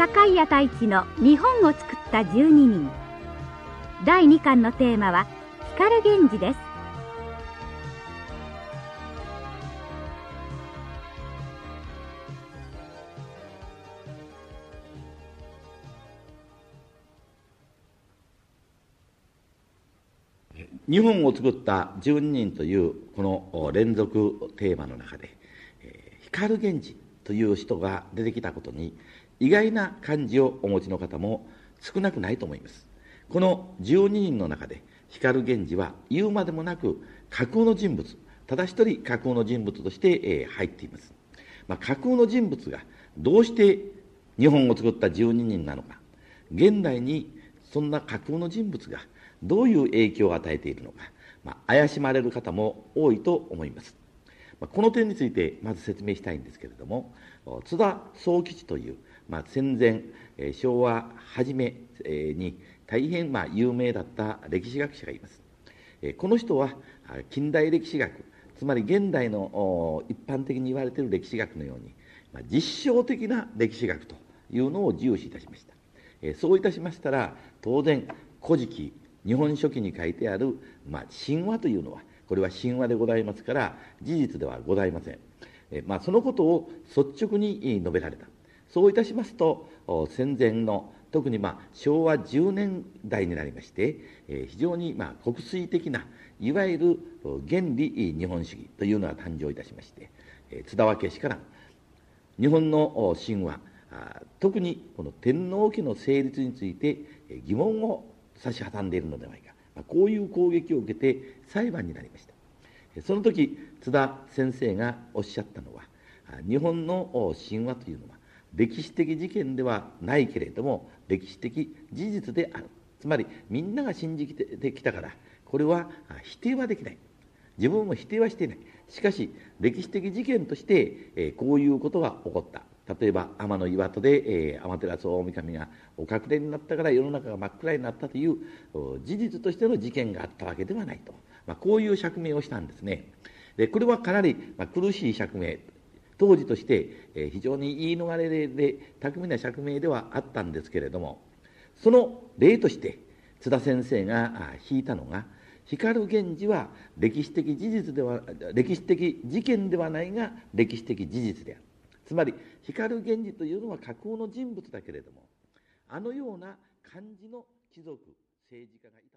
堺屋太一の日本を作った12人。第2巻のテーマは光源氏です。 日本を作った12人というこの連続テーマの中で、光源氏という人が出てきたことに意外な感じをお持ちの方も少なくないと思います。この12人の中で光源氏は言うまでもなく架空の人物、ただ一人架空の人物として入っています。架空の人物がどうして日本を作った12人なのか、現代にそんな架空の人物がどういう影響を与えているのか、怪しまれる方も多いと思います。この点についてまず説明したいんですけれども、津田宗吉という、戦前昭和初めに大変有名だった歴史学者がいます。この人は近代歴史学、つまり現代の一般的に言われている歴史学のように実証的な歴史学というのを重視いたしました。そういたしましたら、当然古事記、日本書紀に書いてある、神話というのはこれは神話でございますから事実ではございません。そのことを率直に述べられた。そういたしますと、戦前の特に昭和10年代になりまして、非常に国粋的ないわゆる原理日本主義というのが誕生いたしまして、津田はけしからん日本の神話、特にこの天皇家の成立について疑問を差し挟んでいるのではないか、こういう攻撃を受けて裁判になりました。その時津田先生がおっしゃったのは、日本の神話というのは歴史的事件ではないけれども歴史的事実である。つまりみんなが信じてきたからこれは否定はできない、自分も否定はしていない。しかし歴史的事件としてこういうことが起こった。例えば天の岩戸で天照大神がお隠れになったから世の中が真っ暗になったという事実としての事件があったわけではないと、こういう釈明をしたんですね。でこれはかなり苦しい釈明、当時として非常に言い逃れで巧みな釈明ではあったんですけれども、その例として津田先生が引いたのが、光源氏は歴史的事件ではないが歴史的事実である。つまり光源氏というのは架空の人物だけれども、あのような感じの貴族政治家がいた。